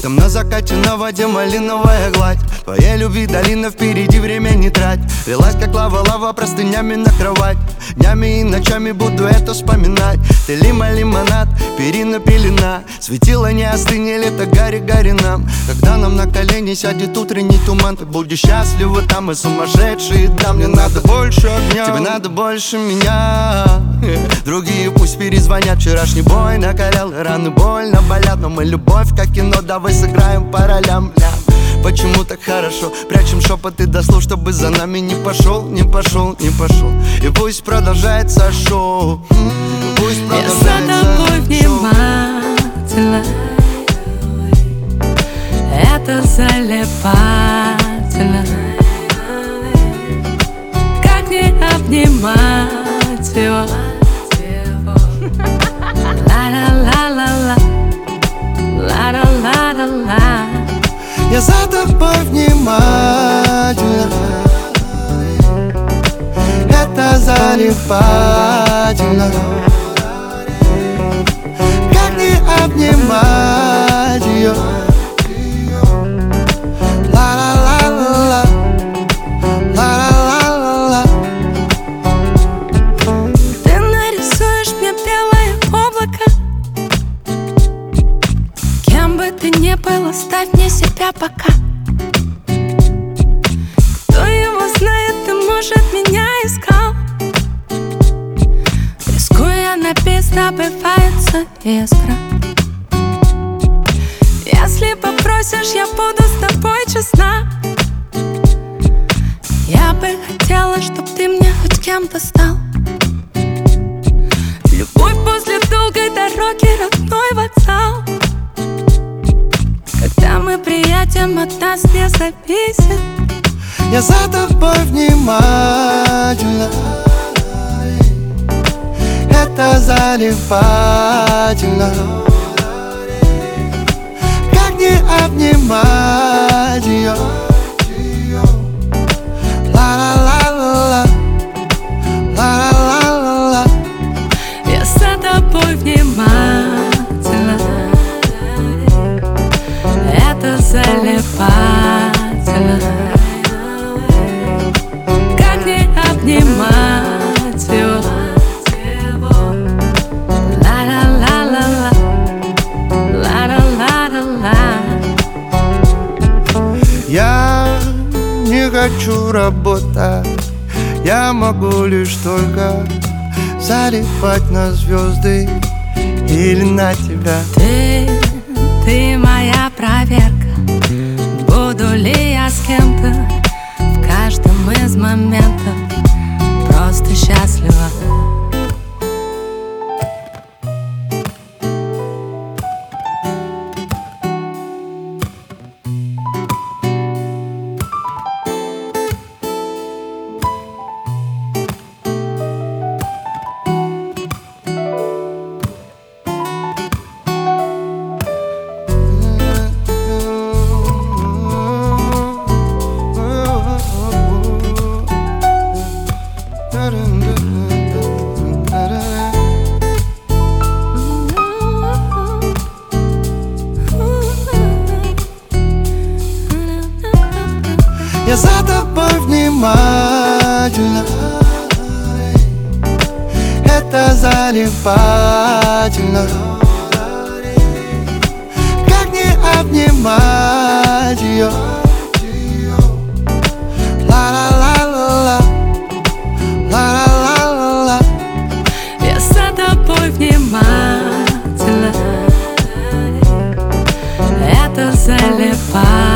Там на закате на воде малиновая гладь. Твоей любви долина, впереди время не трать. Лилась как лава простынями на кровать. Днями и ночами буду это вспоминать. Ты лимонад, перина пелена. Светило не остынь, лето гори нам. Когда нам на колени сядет утренний туман, ты будешь счастлива там, и сумасшедшие. Да, мне надо больше огня, тебе надо больше меня. Другие пусть перезвонят, вчерашний бой накалял, и раны больно болят. Но мы любовь как кино, давай сыграем по ролям. Почему так хорошо? Прячем шепоты до слов, чтобы за нами не пошел. И пусть продолжается шоу. Пусть продолжается шоу. Я за тобой внимательно. Это залипательно. Как не обнимать его? Ла-ла-ла-ла-ла, ла-ла-ла-ла-ла. Я за тобой внимательно. Это залипательно. Как не обнимать ее? Ла-ла-ла-ла-ла, ла-ла-ла-ла-ла. Ты нарисуешь мне белое облако. Кем бы ты ни был, оставь мне себя пока. Кто его знает, ты, может, меня искал. Рискуя на бис, добывается искра. Если попросишь, я буду с тобой честна. Я бы хотела, чтоб ты мне хоть кем-то стал. Любовь после долгой дороги, родной вокзал. Когда мы приедем, от нас не зависит. Я за тобой внимательно. Это залипательно. Как не обнимать ее? Ла-ла-ла-ла-ла, ла-ла-ла-ла-ла. Я за тобой внимательно. Это залипательно. Как не обнимать его? Ла-ла-ла-ла-ла, ла-ла-ла-ла-ла. Я не хочу работать. Я могу лишь только залипать на звезды или на тебя. Ты моя проверка. Буду ли я с кем-то в каждом из моментов просто счастлива. Я за тобой внимательно. Это залипательно. Как не обнимать ее? Ла-ла-ла-ла-ла, ла-ла-ла-ла-ла. Я за тобой внимательно. Это залипательно.